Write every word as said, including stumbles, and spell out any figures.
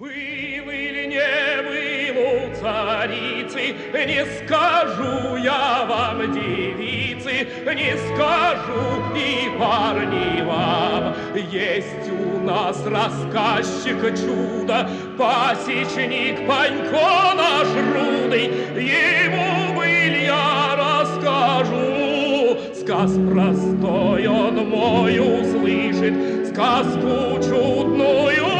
Был или не был у царицы, не скажу я вам, девицы, не скажу и парни вам. Есть у нас рассказчик чудо, пасечник Панько наш рудый, ему был я расскажу. Сказ простой он мой услышит, сказку чудную